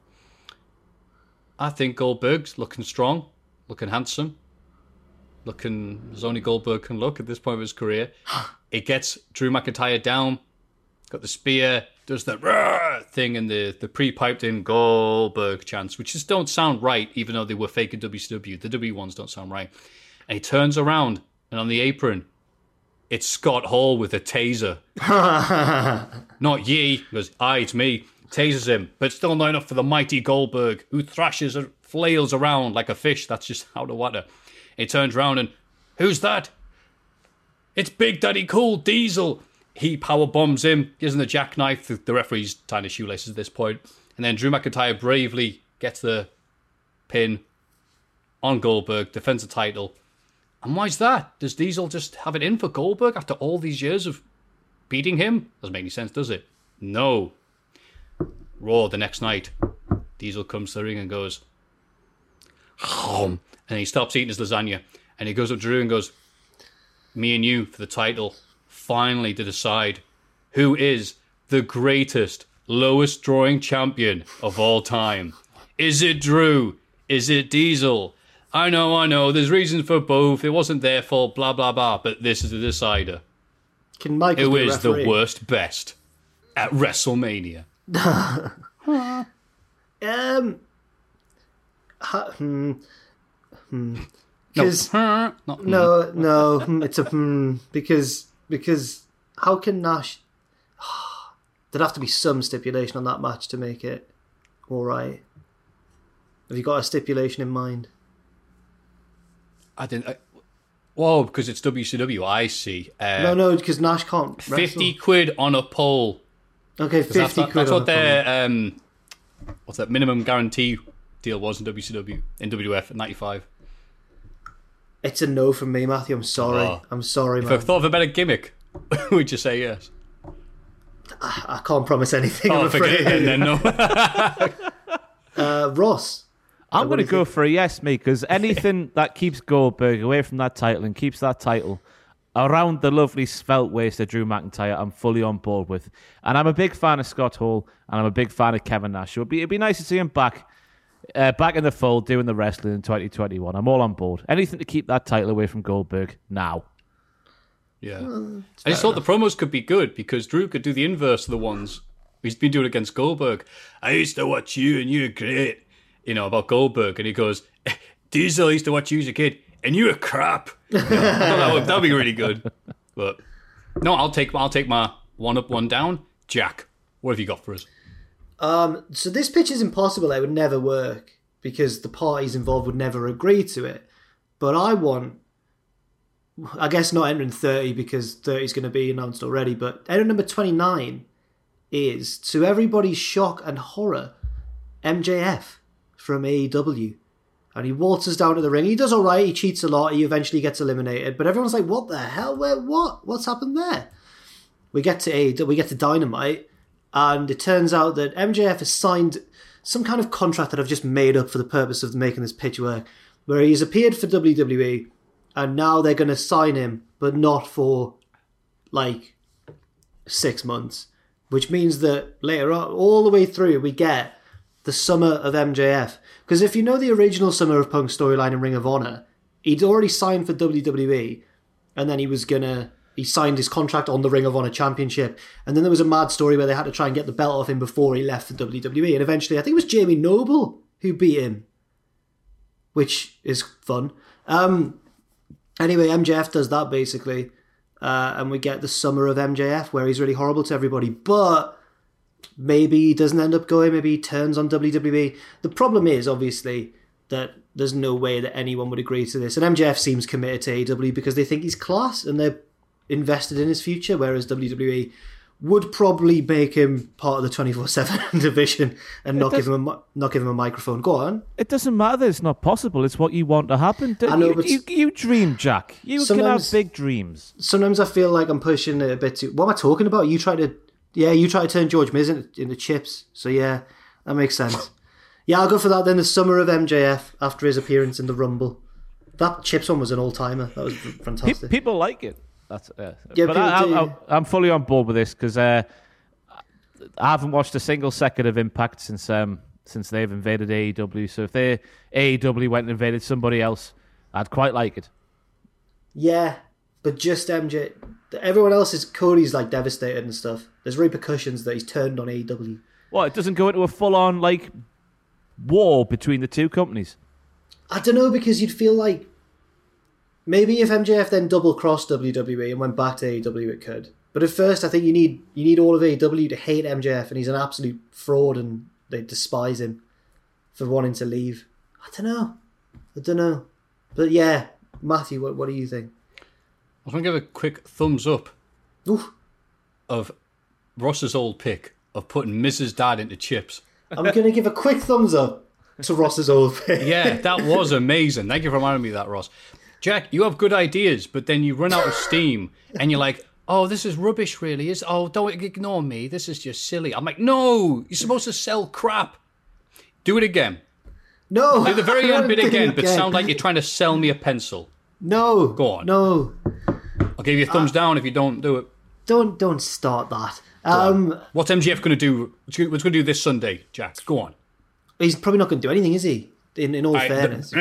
I think Goldberg's looking strong, looking handsome, looking as only Goldberg can look at this point of his career. It gets Drew McIntyre down, got the spear, does the rah thing and the, the pre-piped in Goldberg chants, which just don't sound right, even though they were fake in W C W. The W ones don't sound right. And he turns around, and on the apron, it's Scott Hall with a taser. Not ye. He goes, aye, it's me. Tasers him, but still not enough for the mighty Goldberg, who thrashes and flails around like a fish that's just out of water. He turns around and, who's that? It's Big Daddy Cool, Diesel. He power bombs him, gives him the jackknife. The referee's tying his shoelaces at this point. And then Drew McIntyre bravely gets the pin on Goldberg, defends the title. And why's that? Does Diesel just have it in for Goldberg after all these years of beating him? Doesn't make any sense, does it? No. Raw the next night, Diesel comes to the ring and goes, Hom. And he stops eating his lasagna. And he goes up to Drew and goes, me and you for the title, finally to decide who is the greatest, lowest drawing champion of all time. Is it Drew? Is it Diesel? I know, I know, there's reasons for both. It wasn't their fault, blah, blah, blah. But this is the decider. Can Michael Who be is referee? the worst best at WrestleMania? um, ha, hmm, hmm. No, Because not, mm. no, no, it's a hmm, because because how can Nash? There'd have to be some stipulation on that match to make it all right. Have you got a stipulation in mind? I didn't. I, whoa, because it's W C W. I see. Uh, no, no, because Nash can't wrestle. Fifty quid on a pole. Okay, fifty that's, quid. That's on what a their um, what's that minimum guarantee deal was in W C W in W W F in ninety-five. It's a no from me, Matthew. I'm sorry. Oh. I'm sorry, If man. I thought of a better gimmick, would you say yes? I, I can't promise anything. Oh, I'm forget afraid. it then. No. uh, Ross. I'm going to go think? for a yes, mate, because anything that keeps Goldberg away from that title and keeps that title around the lovely svelte waist of Drew McIntyre, I'm fully on board with. And I'm a big fan of Scott Hall, and I'm a big fan of Kevin Nash. So it'd be, it'd be nice to see him back, uh, back in the fold, doing the wrestling in twenty twenty-one. I'm all on board. Anything to keep that title away from Goldberg now. Yeah. Well, I just thought enough. The promos could be good because Drew could do the inverse of the ones he's been doing against Goldberg. I used to watch you and you're great. You know, about Goldberg. And he goes, Diesel, I used to watch you as a kid and you're crap. You know, I thought that would that'd be really good. But no, I'll take I'll take my one up, one down. Jack, what have you got for us? Um, so this pitch is impossible. It would never work because the parties involved would never agree to it. But I want, I guess not entering thirty because thirty is going to be announced already, but entrant number twenty-nine is, to everybody's shock and horror, M J F from A E W. And he waltzes down to the ring. He does all right. He cheats a lot. He eventually gets eliminated. But everyone's like, what the hell? Where? What? What's happened there? We get to A E W, we get to Dynamite, and it turns out that M J F has signed some kind of contract that I've just made up for the purpose of making this pitch work, where he's appeared for W W E, and now they're going to sign him, but not for, like, six months. Which means that later on, all the way through, we get the Summer of M J F. Because if you know the original Summer of Punk storyline in Ring of Honor, he'd already signed for W W E, and then he was going to... He signed his contract on the Ring of Honor Championship. And then there was a mad story where they had to try and get the belt off him before he left for W W E. And eventually, I think it was Jamie Noble who beat him, which is fun. Um, anyway, M J F does that basically. Uh, and we get the Summer of M J F where he's really horrible to everybody. But maybe he doesn't end up going. Maybe he turns on W W E. The problem is, obviously, that there's no way that anyone would agree to this. And M J F seems committed to A E W because they think he's class and they're invested in his future, whereas W W E would probably make him part of the twenty-four seven division and not give him a not give him a microphone. Go on. It doesn't matter. It's not possible. It's what you want to happen. I know, you, but you, you dream, Jack. You can have big dreams. Sometimes I feel like I'm pushing it a bit too. What am I talking about? You try to, yeah, you try to turn George Miz into, into chips. So yeah, that makes sense. Yeah, I'll go for that then. The Summer of M J F after his appearance in the Rumble. That chips one was an all timer. That was fantastic. People like it. That's, uh, yeah, but I, I, I, I'm fully on board with this because uh, I haven't watched a single second of Impact since um, since they've invaded A E W. So if they A E W went and invaded somebody else, I'd quite like it. Yeah, but just M J. Everyone else is Cody's like devastated and stuff. There's repercussions that he's turned on A E W. Well, it doesn't go into a full on like war between the two companies. I don't know because you'd feel like. Maybe if M J F then double-crossed W W E and went back to A E W, it could. But at first, I think you need you need all of A E W to hate M J F, and he's an absolute fraud, and they despise him for wanting to leave. I don't know. I don't know. But yeah, Matthew, what, what do you think? I want to give a quick thumbs up Oof. of Ross's old pick of putting Missus Dad into chips. I'm going to give a quick thumbs up to Ross's old pick. Yeah, that was amazing. Thank you for reminding me of that, Ross. Jack, you have good ideas, but then you run out of steam and you're like, oh, this is rubbish, really. Is Oh, don't ignore me. This is just silly. I'm like, no, you're supposed to sell crap. Do it again. No. Do the very end bit again, again, but sound like you're trying to sell me a pencil. No. Go on. No. I'll give you a thumbs uh, down if you don't do it. Don't don't start that. Um, What's M J F going to do? What's going to do this Sunday, Jack? Go on. He's probably not going to do anything, is he? In, in all I, fairness.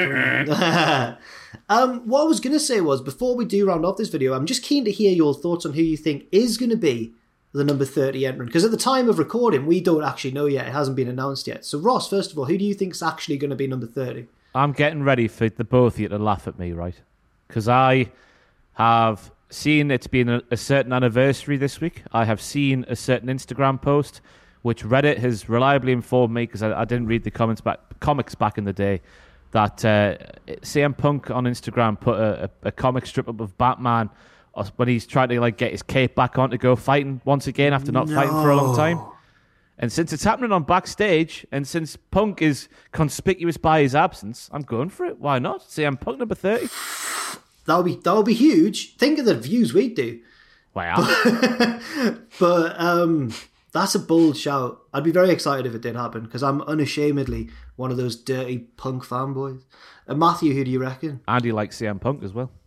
um, what I was going to say was, before we do round off this video, I'm just keen to hear your thoughts on who you think is going to be the number thirty entrant. Because at the time of recording, we don't actually know yet. It hasn't been announced yet. So, Ross, first of all, who do you think is actually going to be number thirty? I'm getting ready for the both of you to laugh at me, right? Because I have seen it's been a, a certain anniversary this week. I have seen a certain Instagram post, which Reddit has reliably informed me, because I, I didn't read the comments back, comics back in the day, that uh, C M Punk on Instagram put a, a, a comic strip up of Batman when he's trying to like get his cape back on to go fighting once again after not no. fighting for a long time. And since it's happening on Backstage, and since Punk is conspicuous by his absence, I'm going for it. Why not? C M Punk number thirty. That would be that would be huge. Think of the views we'd do. Wow. But, but um, that's a bold shout. I'd be very excited if it did happen, because I'm unashamedly one of those dirty Punk fanboys. And Matthew, who do you reckon? Andy likes C M Punk as well.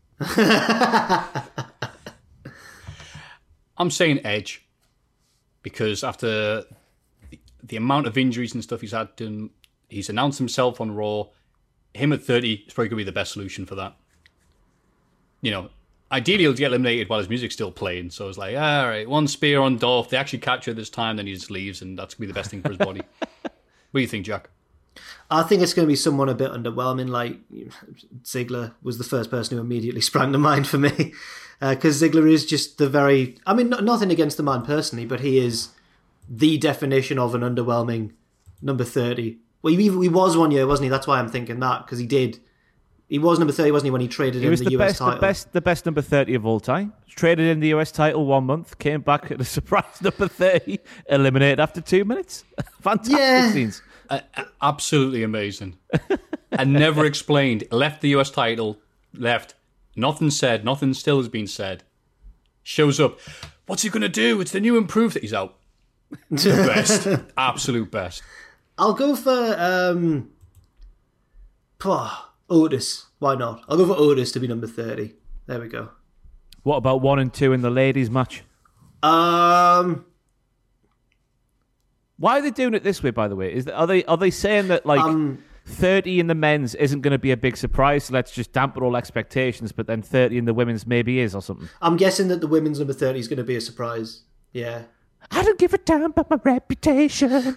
I'm saying Edge, because after the, the amount of injuries and stuff he's had, done, he's announced himself on Raw. Him at thirty is probably going to be the best solution for that. You know, ideally he'll get eliminated while his music's still playing. So it's like, all right, one spear on Dolph. They actually capture it this time, then he just leaves, and that's going to be the best thing for his body. What do you think, Jack? I think it's going to be someone a bit underwhelming. Like Ziggler was the first person who immediately sprang to mind for me, because uh, Ziggler is just the very. I mean, not, nothing against the man personally, but he is the definition of an underwhelming number thirty. Well, he, he was one year, wasn't he? That's why I'm thinking that, because he did. He was number thirty, wasn't he, when he traded he in was the, the U S best, title? The best, the best number thirty of all time. Traded in the U S title one month, came back at a surprise number thirty, eliminated after two minutes. Fantastic yeah. scenes. Uh, absolutely amazing. And never explained. Left the U S title, left. Nothing said, nothing still has been said. Shows up. What's he going to do? It's the new improved. He's out. The best. Absolute best. I'll go for um, oh, Otis. Why not? I'll go for Otis to be number thirty. There we go. What about one and two in the ladies' match? Um... Why are they doing it this way, by the way? Is are they are they saying that like um, thirty in the men's isn't going to be a big surprise, so let's just dampen all expectations, but then thirty in the women's maybe is or something? I'm guessing that the women's number thirty is going to be a surprise. Yeah. I don't give a damn about my reputation.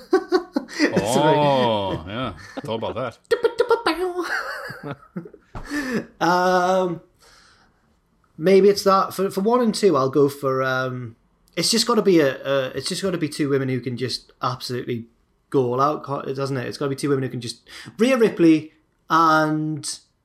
Oh, yeah. I thought about that. um, maybe it's that. For for one and two, I'll go for... Um, It's just got to be a. Uh, it's just got to be two women who can just absolutely go all out, doesn't it? It's got to be two women who can just Rhea Ripley and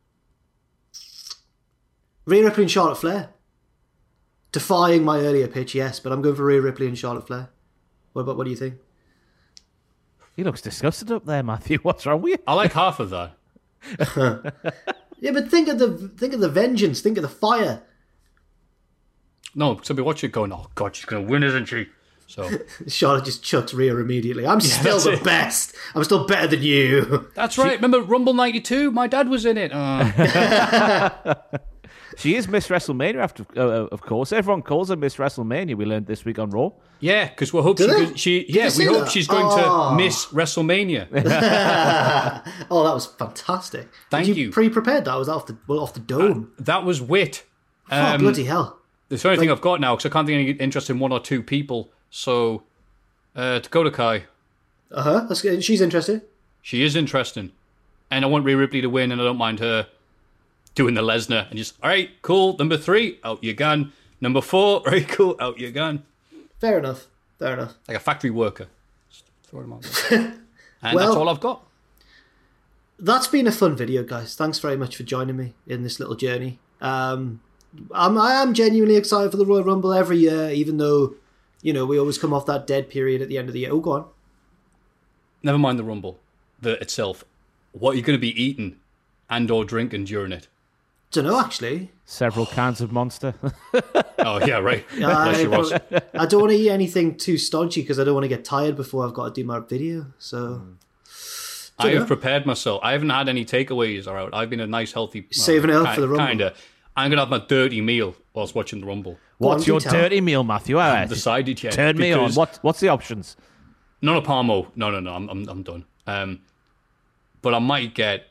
Rhea Ripley and Charlotte Flair. Defying my earlier pitch, yes, but I'm going for Rhea Ripley and Charlotte Flair. What about? What do you think? He looks disgusted up there, Matthew. What's wrong with you? I like half of that. Yeah, but think of the think of the vengeance. Think of the fire. No, somebody watch it going, oh God, she's going to win, isn't she? So Charlotte just chucks Rhea immediately. I'm yeah, still the it. best. I'm still better than you. That's right. She... Remember Rumble ninety-two? My dad was in it. Uh. She is Miss WrestleMania, after, uh, of course. Everyone calls her Miss WrestleMania. We learned this week on Raw. Yeah, because we hope she, goes, she yeah we hope that? she's going oh. to Miss WrestleMania. Oh, that was fantastic. Thank Did you. you. Pre-prepared that? Was that off the well, off the dome? Uh, that was wit. Um, oh, bloody hell! It's the only like, thing I've got now, because I can't think of any interest in one or two people. So, uh, Dakota Kai. Uh huh. She's interested. She is interesting, and I want Rhea Ripley to win, and I don't mind her doing the Lesnar and just, all right, cool. Number three, out you gone. Number four, very cool, out you gone. Fair enough. Fair enough. Like a factory worker. Just throw them out. And well, that's all I've got. That's been a fun video, guys. Thanks very much for joining me in this little journey. Um, I'm, I am genuinely excited for the Royal Rumble every year, even though, you know, we always come off that dead period at the end of the year. Oh, go on. Never mind the Rumble the itself. What are you going to be eating and or drinking during it? Don't know, actually. Several cans of Monster. Oh, yeah, right. I, but, I don't want to eat anything too stodgy because I don't want to get tired before I've got to do my video. So, I have prepared myself. I haven't had any takeaways or out. I've been a nice, healthy... Well, saving it up ki- for the Rumble. Kinda. I'm going to have my dirty meal whilst watching the Rumble. What's your dirty meal, Matthew? I haven't decided yet. Turn me on. What, what's the options? None of Parmo. No, no, no. I'm, I'm, I'm done. Um, but I might get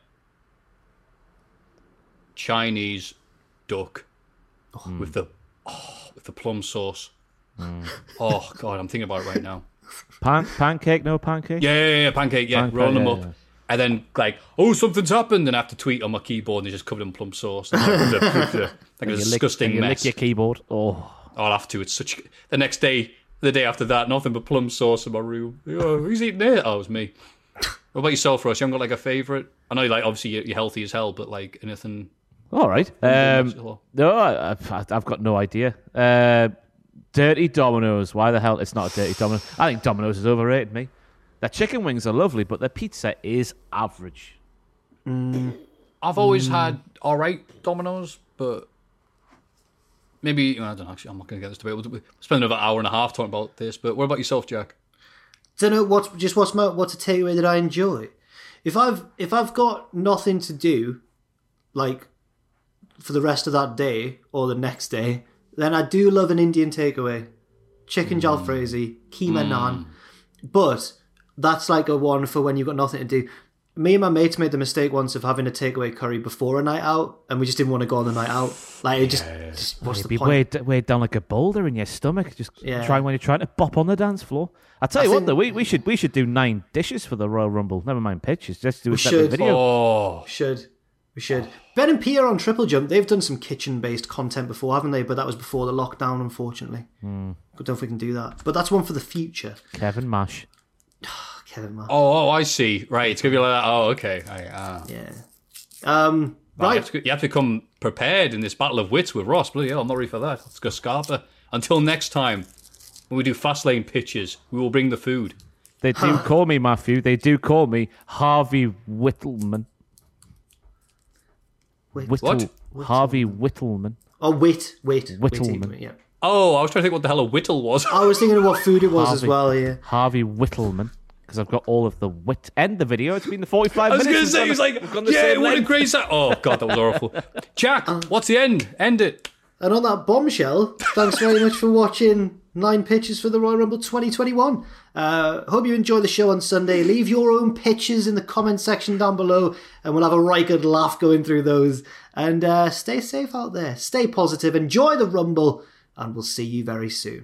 Chinese duck oh. with the oh, with the plum sauce. Mm. Oh God, I'm thinking about it right now. Pan- pancake, no pancake. Yeah, yeah, yeah, pancake. Yeah, pancake, rolling yeah, them up, yeah. And then, like, oh, something's happened, and I have to tweet on my keyboard, and it's just covered in plump sauce. Like, like a you disgusting lick, you mess. lick your keyboard. Oh. I'll have to. It's such. The next day, the day after that, nothing but plum sauce in my room. Oh, who's eating it? Oh, it was me. What about yourself, Ross? You haven't got like a favourite? I know, like, obviously you're healthy as hell, but like anything. All right. Um, no, I've, I've got no idea. Uh, dirty Domino's. Why the hell? It's not a dirty Domino's. I think Domino's is overrated. Me. Their chicken wings are lovely, but their pizza is average. Mm. I've always mm. had all right Domino's, but maybe I don't know. Actually, I'm not going to get this debate. We'll spend another hour and a half talking about this. But what about yourself, Jack? Don't know what's just what's my what's a takeaway that I enjoy. If I've if I've got nothing to do, like for the rest of that day or the next day, then I do love an Indian takeaway, chicken mm. jalfrezi, keema mm. naan, but. That's like a one for when you've got nothing to do. Me and my mates made the mistake once of having a takeaway curry before a night out, and we just didn't want to go on the night out. Like, it just, yeah. just what's It'd the be point? Weighed, weighed down like a boulder in your stomach. Just yeah. trying when you're trying to bop on the dance floor. I tell I you think, what, though, we, we should we should do nine dishes for the Royal Rumble. Never mind pitches. Just do a separate should. video. Oh, we should. We should. Ben and Pierre on Triple Jump, they've done some kitchen-based content before, haven't they? But that was before the lockdown, unfortunately. Mm. I don't know if we can do that. But that's one for the future. Kevin Mash. Kevin Mash. Oh, oh, I see. Right, it's going to be like that. Oh, okay. I, uh... Yeah. Um, right. right. You have, to, you have to come prepared in this battle of wits with Ross. Bloody hell, I'm not ready for that. Let's go Scarpa. Until next time, when we do fast lane pitches, we will bring the food. They do call me, Matthew. They do call me Harvey Whittleman. Wait, Whittle, what? Harvey Whittleman. Oh, Wit. Wait. Whittleman. Wait, yeah. Oh, I was trying to think what the hell a whittle was. I was thinking of what food it was Harvey, as well, yeah. Harvey Whittleman. Because I've got all of the wit. End the video. It's been the forty-five I was minutes. going to say, he was like, yeah, what a great set. Oh, God, that was awful. Jack, uh, what's the end? End it. And on that bombshell, thanks very much for watching Nine Pitches for the Royal Rumble twenty twenty-one. Uh, hope you enjoy the show on Sunday. Leave your own pitches in the comment section down below, and we'll have a right good laugh going through those. And uh, stay safe out there. Stay positive. Enjoy the Rumble, and we'll see you very soon.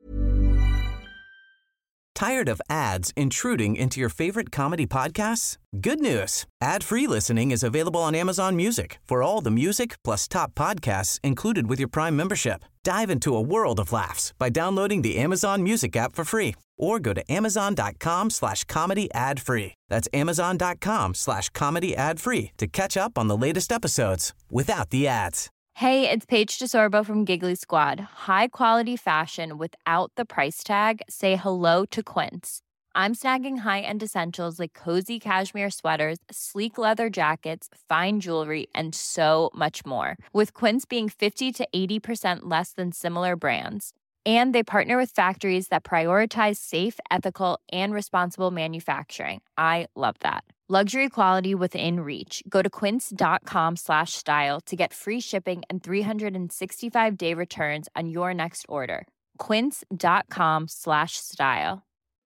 Tired of ads intruding into your favorite comedy podcasts? Good news. Ad-free listening is available on Amazon Music for all the music plus top podcasts included with your Prime membership. Dive into a world of laughs by downloading the Amazon Music app for free or go to amazon.com slash comedy ad free. That's amazon.com slash comedy ad free to catch up on the latest episodes without the ads. Hey, it's Paige DeSorbo from Giggly Squad. High quality fashion without the price tag. Say hello to Quince. I'm snagging high-end essentials like cozy cashmere sweaters, sleek leather jackets, fine jewelry, and so much more. With Quince being fifty to eighty percent less than similar brands. And they partner with factories that prioritize safe, ethical, and responsible manufacturing. I love that. Luxury quality within reach. Go to quince.com slash style to get free shipping and three sixty-five day returns on your next order. Quince.com slash style.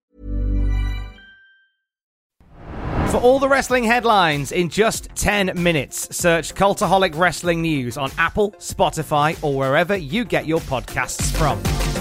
For all the wrestling headlines in just ten minutes, search Cultaholic Wrestling News on Apple, Spotify, or wherever you get your podcasts from.